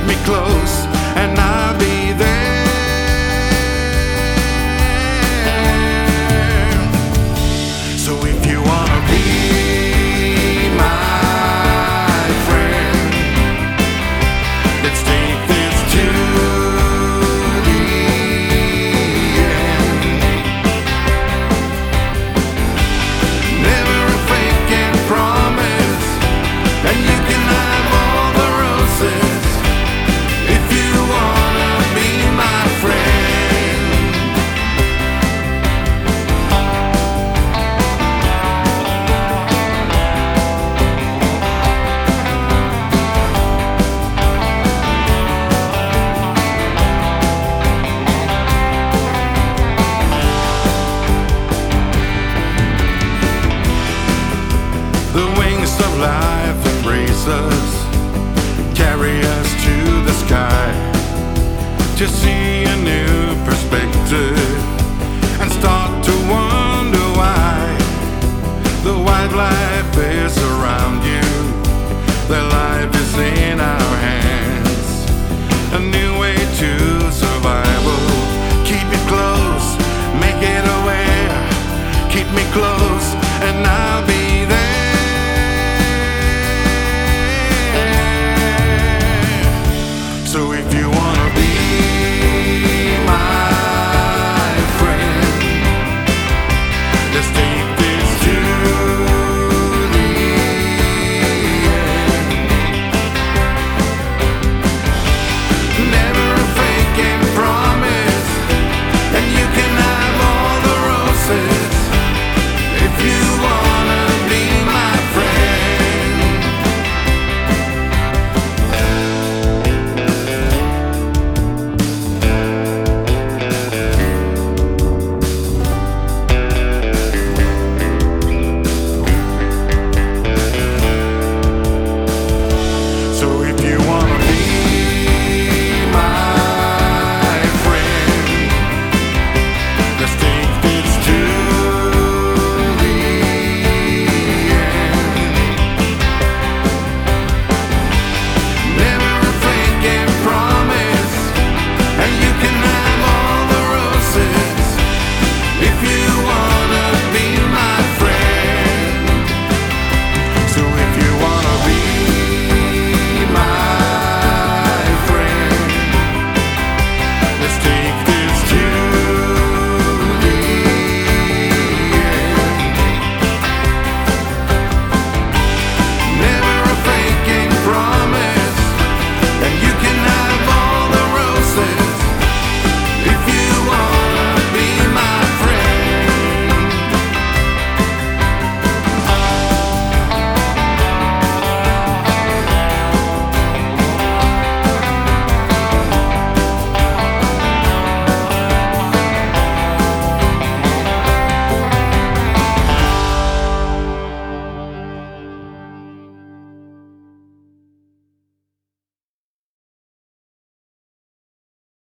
me close, and I'll be there. So if you wanna be my friend, let's take this to the end. Never a fake and promise, and you can have all the roses if you wanna be my friend. The wings of life embrace us, carry us to the sky, to see a new perspective and start to wonder why the wildlife is around you, their life is in